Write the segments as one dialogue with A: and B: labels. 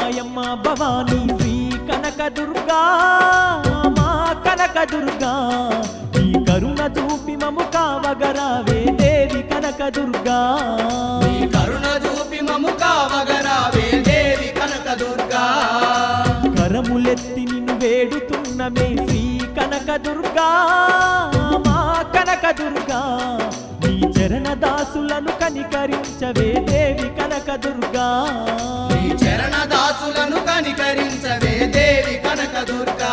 A: మాయమ్మ భవానీ శ్రీ కనకదుర్గా మా కనకదుర్గా నీ కరుణ చూపి మము కావగరావే దేవి కనకదుర్గా
B: నీ కరుణ చూపి మము కావగరావే దేవి కనకదుర్గా
A: కరములెత్తి నిన్ను వేడుతున్నమే శ్రీ కనకదుర్గా మా కనకదుర్గా నీ చరణ దాసులను కనికరించవే దేవి కనకదుర్గా
B: నీ చరణ దాసులను కనికరించవే దేవి కనకదుర్గా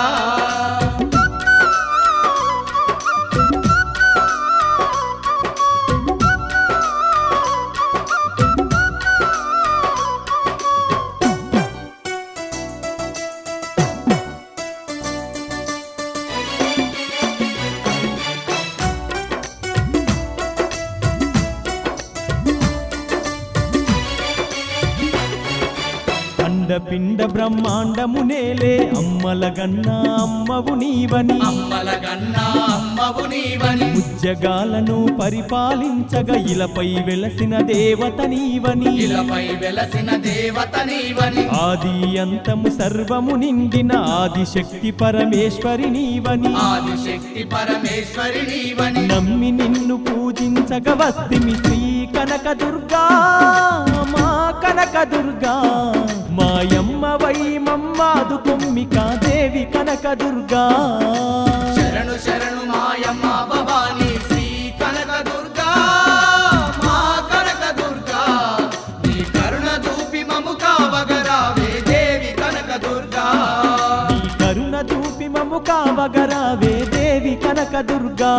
A: పిండ బ్రహ్మాండము నేలే అమ్మల గన్నా అమ్మవు నీవని
B: అమ్మల గన్నా అమ్మవు నీవని
A: ఉజ్జగాలను పరిపాలించగా ఇలపై వెలసిన దేవత నీవని
B: ఇలపై వెలసిన దేవత నీవని
A: ఆది అంతము సర్వము నిండిన ఆదిశక్తి పరమేశ్వరి నీవని
B: ఆదిశక్తి పరమేశ్వరి నీవని
A: నమ్మి నిన్ను పూజించగ వస్తిమి శ్రీ కనకదుర్గా మా కనకదుర్గా మాయమ్మ వై మమ్మాదు కొమ్మికా దేవి కనకదుర్గా
B: శరణు శరణు మాయమ్మ భవానీ శ్రీ కనకదుర్గా మా కనకదుర్గా నీ కరుణ చూపి మము కావగరావే దేవి కనకదుర్గా
A: నీ కరుణ చూపి మము కావగరావే దేవి కనకదుర్గా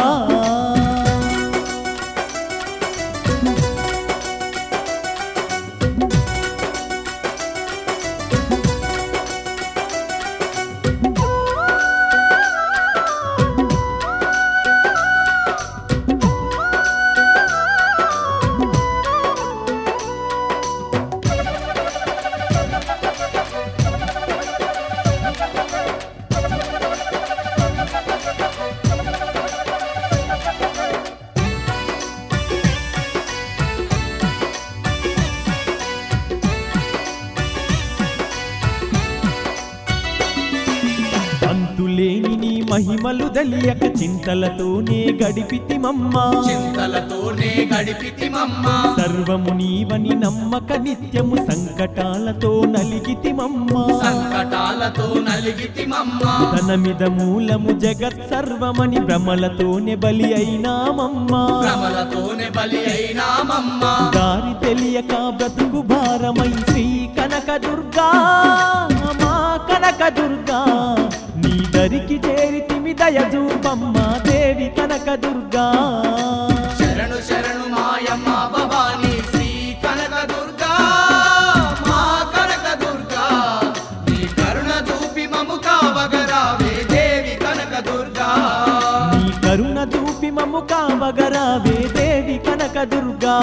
A: అంతులేని నీ మహిమలు దలియక చింతలతోనే గడిపితిమమ్మా
B: చింతలతోనే గడిపితిమమ్మా
A: సర్వము నీవని నమ్మక నిత్యము సంకటాలతో నలిగితిమమ్మా
B: సంకటాలతో నలిగితిమమ్మా
A: ధనమిద మూలము జగత్ సర్వమని భ్రమలతోనే బలి అయినామమ్మా
B: భ్రమలతోనే బలి అయినామమ్మా
A: దారి తెలియక బ్రతుకు భారమై శ్రీ కనకదుర్గా మా కనకదుర్గా నీ దరికి చేరితిమి దయజూపమ్మ దేవి కనకదుర్గా
B: శరణు శరణు మాయమ్మ భవానీ శ్రీ కనకదుర్గా మా కనకదుర్గా నీ కరుణ చూపి మము కావగరావే దేవి కనకదుర్గా
A: నీ కరుణ చూపి మము కావగరావే దేవి కనకదుర్గా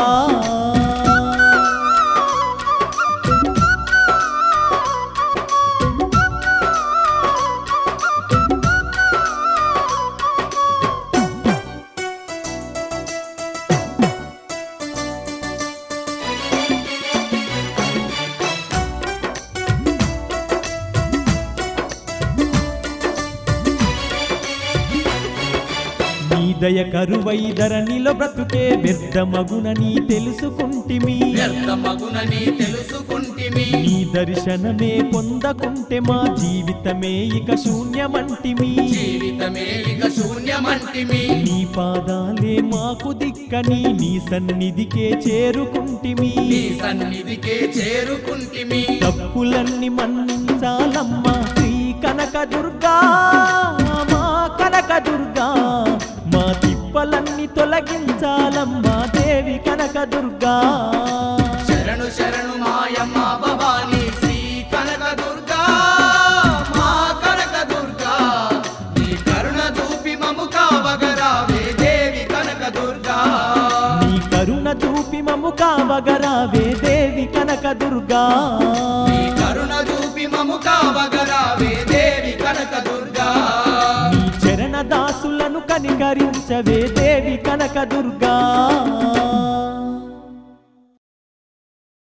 A: దయ కరువై ధరణిలో బ్రతుకే వ్యర్థమగునని తెలుసుకుంటిమి
B: వ్యర్థమగునని తెలుసుకుంటిమి
A: నీ దర్శనమే పొందకుంటే మా జీవితమే ఇక శూన్యమంటిమి
B: జీవితమే ఇక శూన్యమంటిమి
A: నీ పాదాలే మాకు దిక్కని నీ సన్నిధికే చేరుకుంటిమి
B: నీ సన్నిధికే చేరుకుంటిమి
A: తప్పులన్నీ మన్నించాలమ్మా శ్రీ కనకదుర్గా మా కనకదుర్గా మా తిప్పలన్నీ తొలగించాలమ్మా దేవి కనకదుర్గా
B: శరణు శరణు మాయమ్మ భవానీ శ్రీ కనకదుర్గా మా కనకదుర్గా నీ కరుణ చూపి మము కావగరావే దేవి కనకదుర్గా
A: నీ కరుణ చూపి మము కావగరావే దేవి కనకదుర్గా
B: నీ కరుణ చూపి మము కావగరావే దేవి కనకదుర్గా
A: నీ చరణ దాసులను కనికరించవే దేవి కనకదుర్గా